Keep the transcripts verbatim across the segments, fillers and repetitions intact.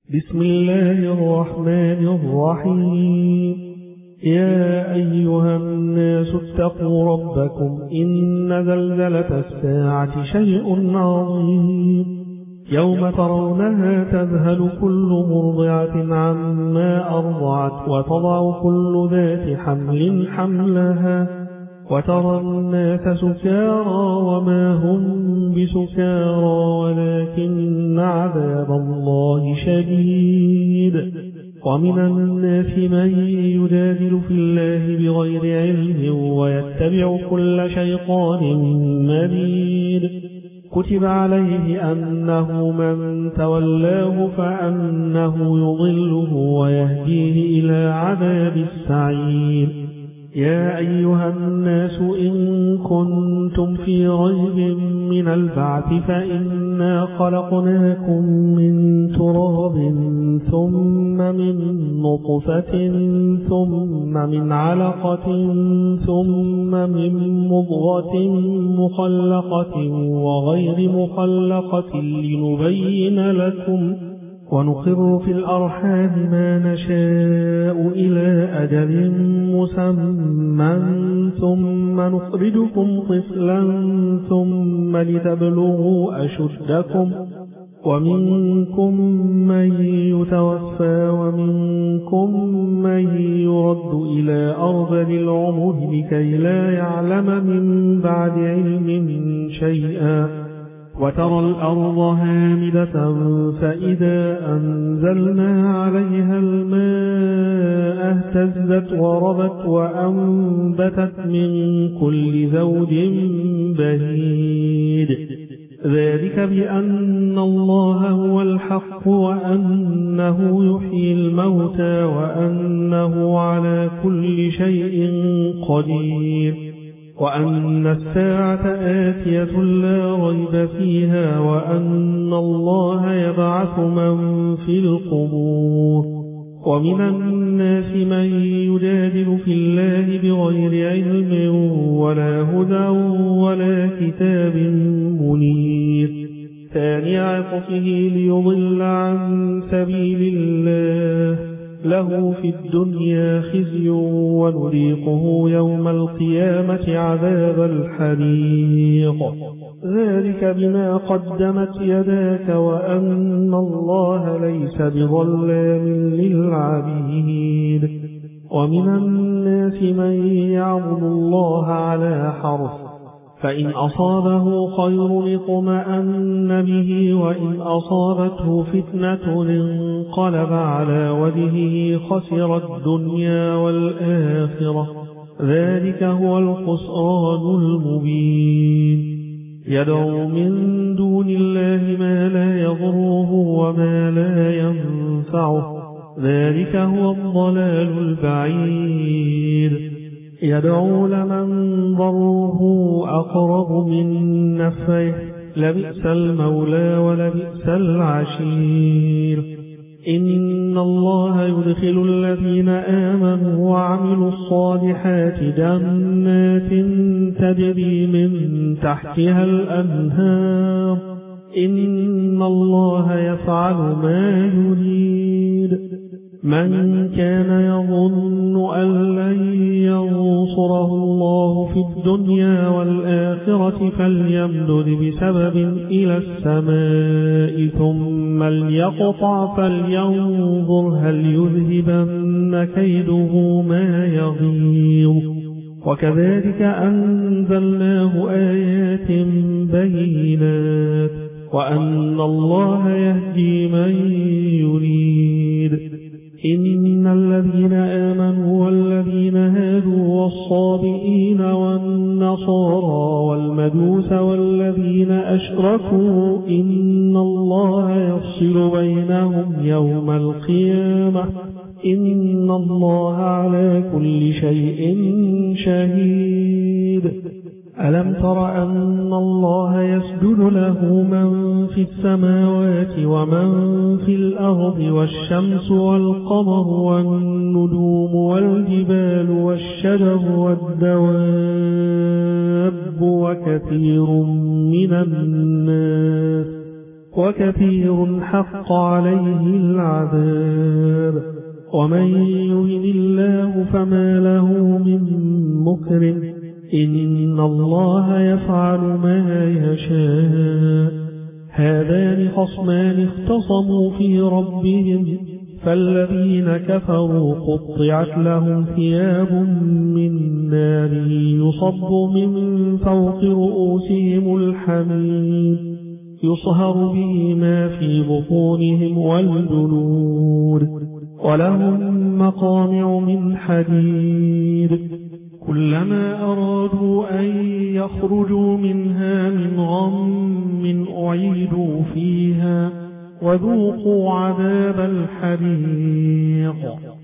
بسم الله الرحمن الرحيم. يا أيها الناس اتقوا ربكم إن زلزلة الساعة شيء عظيم يوم ترونها تذهل كل مرضعة عما أرضعت وتضع كل ذات حمل حملها وترى الناس سكارى وما هم بسكارى ولكن عذاب الله شديد. ومن الناس من يجادل في الله بغير علم ويتبع كل شيطان مريد. كتب عليه أنه من تولاه فأنه يضله ويهديه إلى عذاب السعير. يا أيها الناس إن كنتم في ريب من البعث فإنا خلقناكم من تراب ثم من نطفة ثم من علقة ثم من مضغة مخلقة وغير مخلقة لنبين لكم ونقر في الأرحام ما نشاء إلى أجل مسمى ثم نخرجكم طفلا ثم لتبلغوا أشدكم ومنكم من يتوفى ومنكم من يرد إلى أرذل العمر لكي لا يعلم من بعد علم شيئا. وترى الأرض هامدة فإذا أنزلنا عليها الماء اهتزت وربت وأنبتت من كل زوج بهيج. ذلك بأن الله هو الحق وأنه يحيي الموتى وأنه على كل شيء قدير وأن الساعة آتية لا ريب فيها وأن الله يبعث من في القبور. ومن الناس من يجادل في الله بغير علم ولا هدى ولا كتاب منير ثاني عطفه ليضل عن سبيل الله له في الدنيا خزي ونذيقه يوم القيامة عذاب الحريق. ذلك بما قدمت يداك وأن الله ليس بظلام للعبيد. ومن الناس من يعبد الله على حرف فإن أصابه خير اطمأن به وإن أصابته فتنة انقلب على وجهه خسر الدنيا والآخرة. ذلك هو الخسران المبين. يدعو من دون الله ما لا يضره وما لا ينفعه. ذلك هو الضلال البعيد. يدعو لمن ضره أقرب من نفعه لبئس المولى ولبئس العشير. إن الله يدخل الذين آمنوا وعملوا الصالحات جنات تجري من تحتها الأنهار. إن الله يفعل ما يريد. من كان يظن أن لن ينصره الله في الدنيا والآخرة فليمدد بسبب إلى السماء ثم ليقطع فلينظر هل يذهبن كيده ما يغيظ. وكذلك أنزلناه آيات بينات وأن الله يهدي من يريد. إن الذين آمنوا والذين هادوا والصابئين والنصارى والمجوس والذين أشركوا إن الله يفصل بينهم يوم القيامة. إن الله على كل شيء شهيد. ألم تر أن الله يسجد له من في السماوات ومن في الأرض والشمس والقمر والنجوم والجبال والشجر والدواب وكثير من الناس وكثير حق عليه العذاب. ومن يهن الله فما له من مكرم، إن الله يفعل ما يشاء. هذان خصمان اختصموا في ربهم، فالذين كفروا قطعت لهم ثياب من نار يصب من فوق رؤوسهم الحميم، يصهر به ما في بطونهم والجلود، ولهم مقامع من حديد، كلما أرادوا أن يخرجوا منها من غم أعيدوا فيها وذوقوا عذاب الحريق.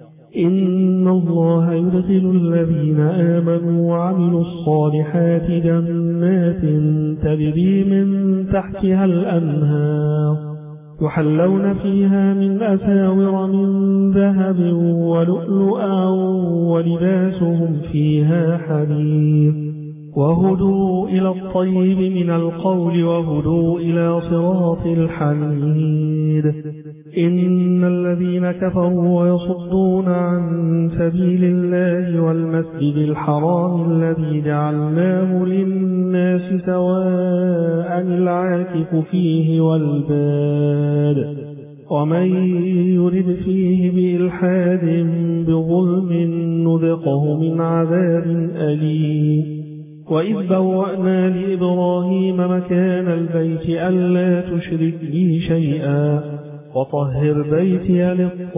إن الله يدخل الذين آمنوا وعملوا الصالحات جنات تجري من تحتها الأنهار، يحلون فيها من أساور من ذهب ولؤلؤا ولباسهم فيها حرير، وهدوا إلى الطيب من القول وهدوا إلى صراط الحميد. إن الذين كفروا ويصدون عن سبيل الله والمسجد الحرام الذي جعلناه للناس سواء العاكف فيه والباد، ومن يرد فيه بإلحاد بظلم نذقه من عذاب أليم. وإذ بوأنا لإبراهيم مكان البيت ألا تشرك بي شيئا وطهر بيتي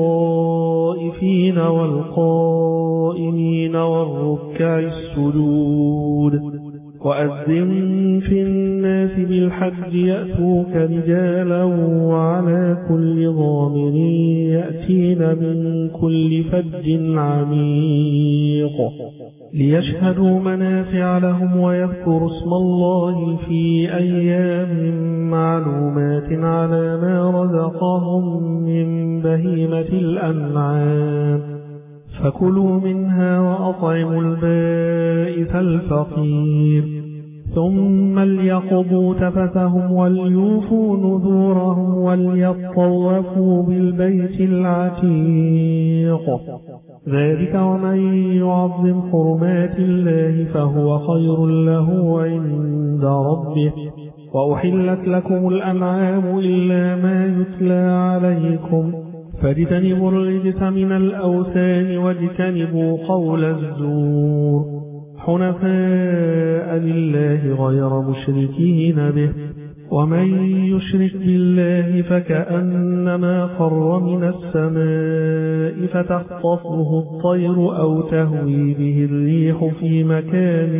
للطائفين والقائمين والركع السجود. وأذن في الناس بالحج يأتوك رجالا وعلى كل ضامر يأتين من كل فج عميق، ليشهدوا منافع لهم ويذكروا اسم الله في أيام معلومات على ما رزقهم من بهيمة الأنعام، فكلوا منها وأطعموا البائس الفقير، ثم ليقضوا تفثهم وليوفوا نذورهم وليطوفوا بالبيت العتيق. ذلك ومن يعظم حرمات الله فهو خير له عند ربه. وأحلت لكم الأنعام إلا ما يتلى عليكم، فاجتنبوا الرجس من الأوثان واجتنبوا قول الزور، حنفاء لله غير مشركين به. ومن يشرك بالله فكأنما خر من السماء فتخطفه الطير أو تهوي به الريح في مكان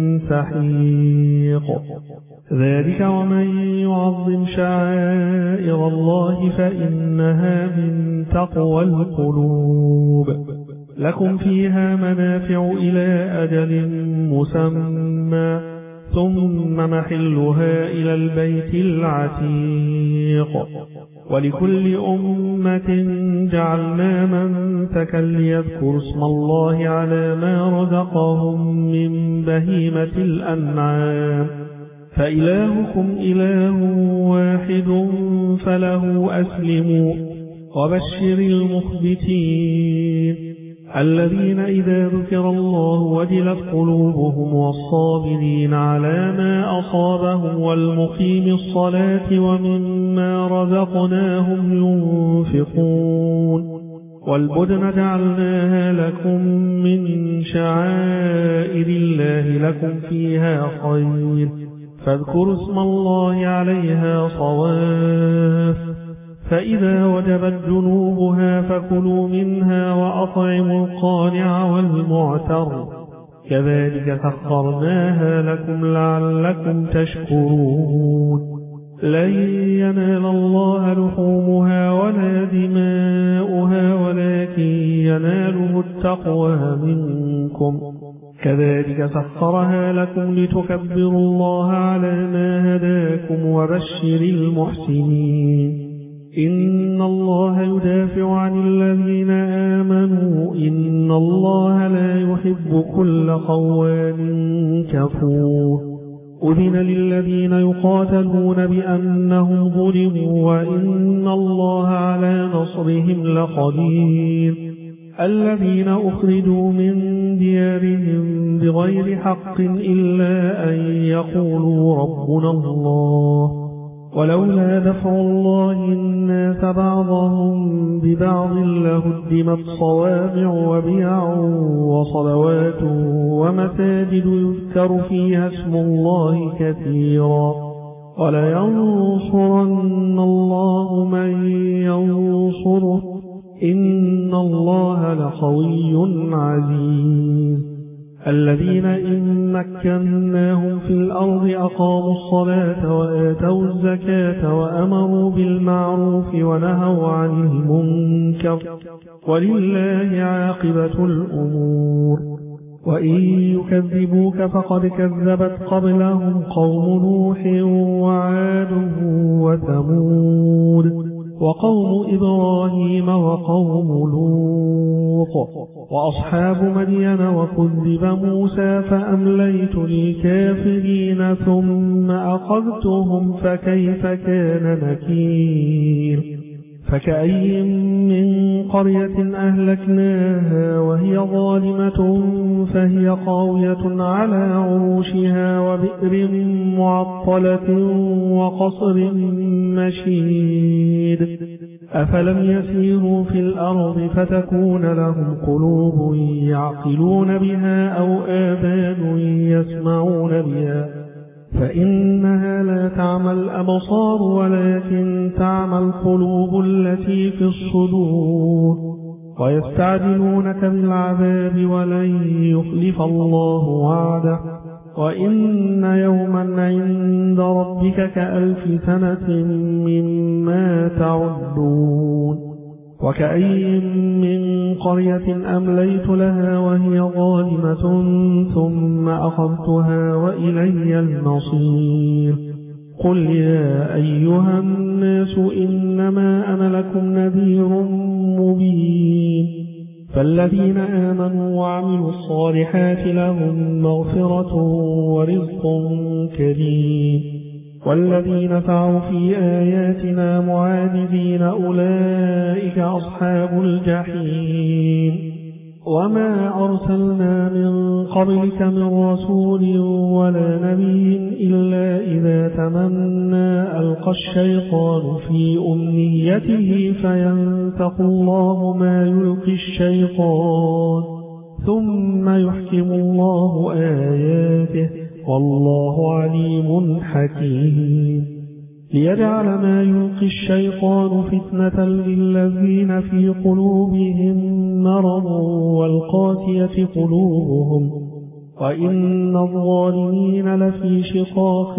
سحيق. ذلك ومن يعظم شعائر الله فإنها من تقوى القلوب. لكم فيها منافع إلى أجل مسمى، ثم محلها إلى البيت العتيق. ولكل أمة جعلنا منسكا ليذكروا اسم الله على ما رزقهم من بهيمة الأنعام، فإلهكم إله واحد فله أسلموا. وبشر المخبتين الذين إذا ذكر الله وجلت قلوبهم والصابرين على ما أصابهم والمقيم الصلاة ومما رزقناهم ينفقون. والبدن جعلناها لكم من شعائر الله لكم فيها خير، فاذكروا اسم الله عليها صواف. فإذا وجبت جنوبها فكلوا منها وأطعموا القانع والمعتر، كذلك سخرناها لكم لعلكم تشكرون. لن ينال الله لحومها ولا دماؤها ولكن يناله التقوى منكم، كذلك سخرها لكم لتكبروا الله على ما هداكم. وبشر المحسنين إن الله يدافع عن الذين آمنوا إن الله لا يحب كل خوان كفور. أذن للذين يقاتلون بأنهم ظلموا وإن الله على نصرهم لقدير الذين أخرجوا من ديارهم بغير حق إلا أن يقولوا ربنا الله ولولا دفع الله الناس بعضهم ببعض لهدمت صوامع وبيع وصلوات ومساجد يذكر فيها اسم الله كثيرا ولينصرن الله من ينصره إن الله لقوي عزيز الذين إن مكناهم في الأرض أقاموا الصلاة وآتوا الزكاة وأمروا بالمعروف ونهوا عن المنكر ولله عاقبة الأمور وإن يكذبوك فقد كذبت قبلهم قوم نوح وعاد وثمود وقوم إبراهيم وقوم لوط وأصحاب مدين وكذب موسى فأمليت للكافرين ثم أخذتهم فكيف كان نكير فكأي من قرية أهلكناها وهي ظالمة فهي قاوية على عروشها وبئر معطلة وقصر مشيد أفلم يسيروا في الأرض فتكون لهم قلوب يعقلون بها أو آذان يسمعون بها فإنها لا تعمى الأبصار ولكن تعمى القلوب التي في الصدور ويستعجلونك بالعذاب ولن يخلف الله وعده وإن يوما عند ربك كألف سنة مما تعدون وكأي من قرية أمليت لها وهي ظالمة ثم أخذتها وإلي المصير قل يا أيها الناس إنما أنا لكم نذير مبين فالذين آمنوا وعملوا الصالحات لهم مغفرة ورزق كريم والذين سعوا في آياتنا معاجزين أولئك أصحاب الجحيم وما أرسلنا من قبلك من رسول ولا نبي إلا إذا تمنى ألقى الشيطان في أمنيته فينسخ الله ما يلقي الشيطان ثم يحكم الله آياته والله عليم حكيم ليجعل ما يلقي الشيطان فتنة للذين في قلوبهم مرض والقاسية قلوبهم وإن الظالمين لفي شقاق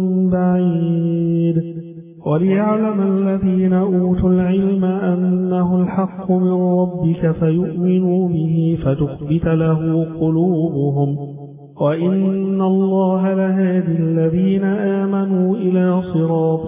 بعيد وليعلم الذين أوتوا العلم أنه الحق من ربك فيؤمنوا به فتخبت له قلوبهم وإن الله لهادي الذين آمنوا إلى صراط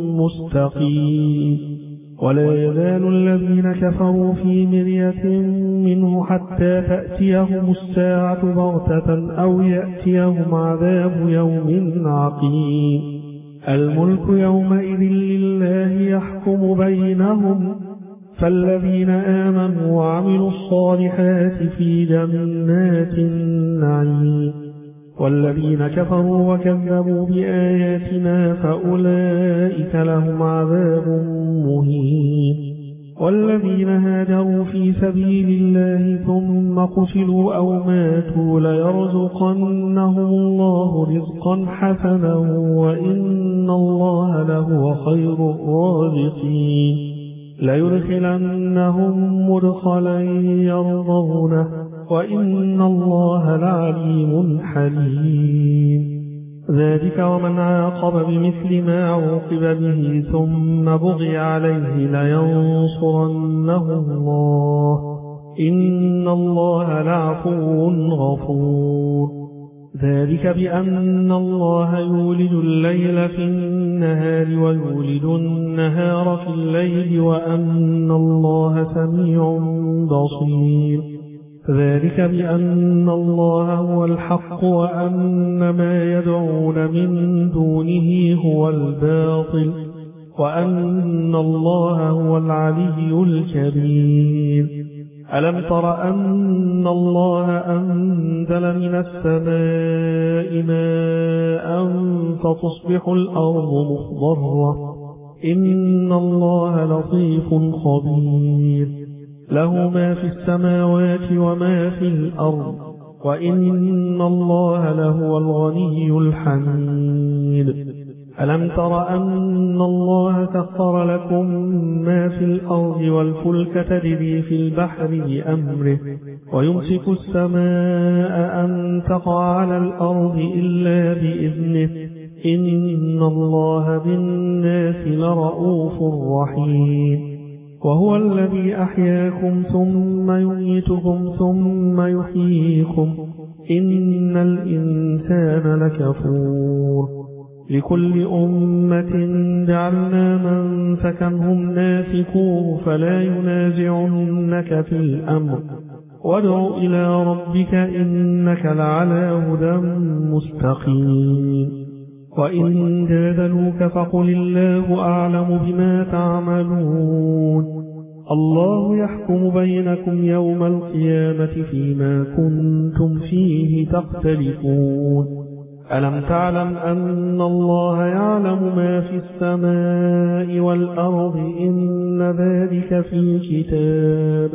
مستقيم ولا يزال الذين كفروا في مرية منه حتى تأتيهم الساعة بغتة أو يأتيهم عذاب يوم عقيم الملك يومئذ لله يحكم بينهم فالذين آمنوا وعملوا الصالحات في جنات النعيم والذين كفروا وكذبوا بآياتنا فأولئك لهم عذاب مهين والذين هاجروا في سبيل الله ثم قتلوا أو ماتوا ليرزقنهم الله رزقا حسنا وإن الله لهو خير الرازقين ليدخلنهم مدخلا يرضونه وإن الله لعليم حليم ذلك ومن عاقب بمثل ما عوقب به ثم بغي عليه لينصرنه الله إن الله لعفو غفور ذلك بأن الله يولد الليل في النهار ويولد النهار في الليل وأن الله سميع بصير ذلك بأن الله هو الحق وأن ما يدعون من دونه هو الباطل وأن الله هو العلي الكبير. ألم تر أن الله أنزل من السماء ماء فتصبح الأرض مخضرة إن الله لطيف خبير له ما في السماوات وما في الأرض وإن الله لهو الغني الحميد. ألم تر أن الله سخر لكم ما في الأرض والفلك تجري في البحر بأمره ويمسك السماء أن تقع على الأرض إلا بإذنه إن الله بالناس لرؤوف رحيم. وهو الذي أحياكم ثم يميتكم ثم يحييكم إن الإنسان لكفور. لكل أمة جعلنا منسكا هم ناسكوه فلا ينازعنك في الأمر وادع إلى ربك إنك لعلى هدى مستقيم. وإن جادلوك فقل الله أعلم بما تعملون الله يحكم بينكم يوم القيامة فيما كنتم فيه تختلفون. ألم تعلم أن الله يعلم ما في السماء والأرض إن ذلك في كتاب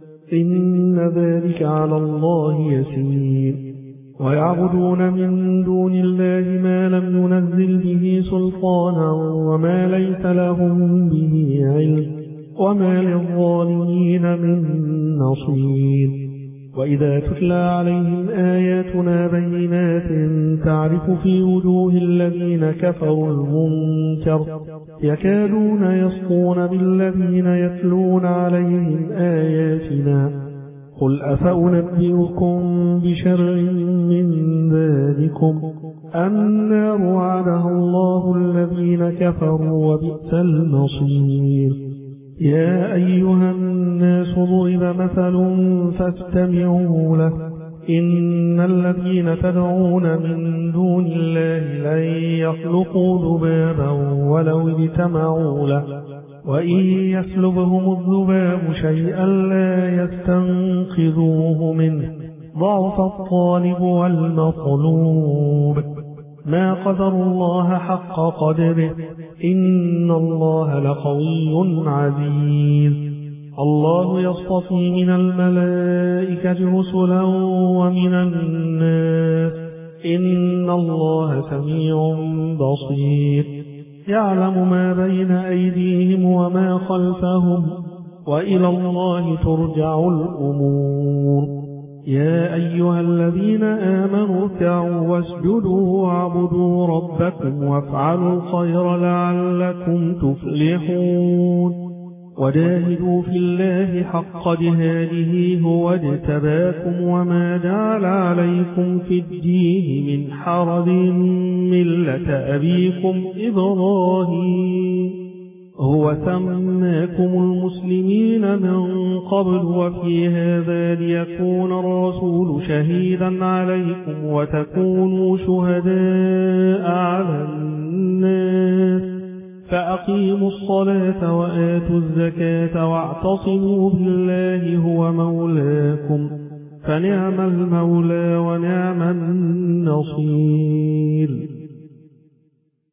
إن ذلك على الله يسير. ويعبدون من دون الله ما لم ينزل به سلطانا وما ليس لهم به علم وما للظالمين من نصير. وإذا تتلى عليهم آياتنا بينات تعرف في وجوه الذين كفروا المنكر يكادون يسطون بالذين يتلون عليهم آياتنا قل أفأنبئكم بشر من ذلكم النار وعدها الله الذين كفروا وبئس المصير. يا أيها الناس ضرب مثل فاستمعوا له إن الذين تدعون من دون الله لن يخلقوا ذبابا ولو اجتمعوا له وإن يسلبهم الذباب شيئا لا يستنقذوه منه ضعف الطالب والمطلوب. ما قدر الله حق قدره إن الله لقوي عزيز. الله يصطفي من الملائكة رسلا ومن الناس إن الله سميع بصير. يعلم ما بين أيديهم وما خلفهم وإلى الله ترجع الأمور. يا أيها الذين آمنوا اركعوا واسجدوا واعبدوا ربكم وافعلوا الخير لعلكم تفلحون. وجاهدوا في الله حق جهاده هو اجتباكم وما جعل عليكم في الدين من حرج ملة أبيكم إبراهيم هو سماكم المسلمين من قبل وفي هذا ليكون الرسول شهيدا عليكم وتكونوا شهداء على الناس فأقيموا الصلاة وآتوا الزكاة واعتصموا بالله هو مولاكم فنعم المولى ونعم النصير.